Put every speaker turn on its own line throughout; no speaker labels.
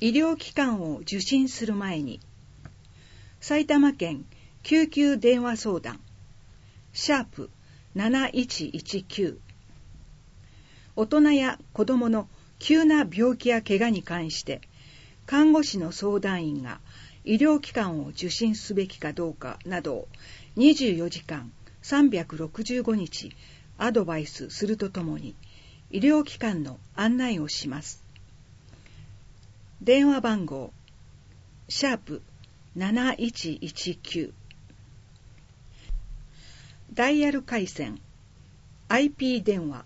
医療機関を受診する前に、埼玉県救急電話相談#7119、大人や子どもの急な病気や怪我に関して看護師の相談員が医療機関を受診すべきかどうかなどを24時間365日アドバイスするとともに医療機関の案内をします。電話番号#7119、ダイヤル回線 IP 電話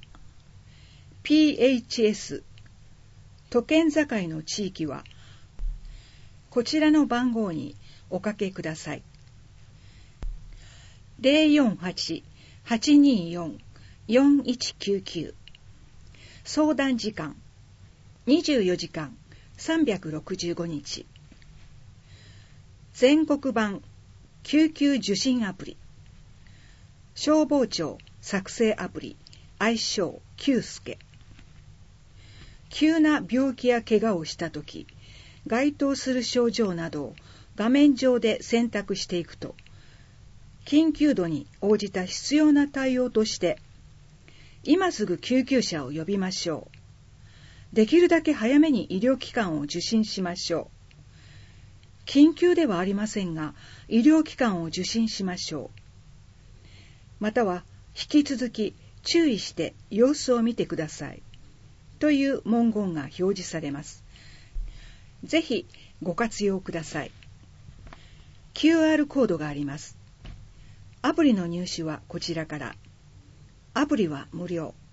PHS、 都県境の地域はこちらの番号におかけください。048-824-4199、相談時間24時間365日、全国版救急受診アプリ、消防庁作成アプリ愛称Q助。急な病気や怪我をしたとき、該当する症状などを画面上で選択していくと、緊急度に応じた必要な対応として、今すぐ救急車を呼びましょう。できるだけ早めに医療機関を受診しましょう。緊急ではありませんが、医療機関を受診しましょう。または、引き続き注意して様子を見てください。という文言が表示されます。ぜひご活用ください。QR コードがあります。アプリの入手はこちらから。アプリは無料。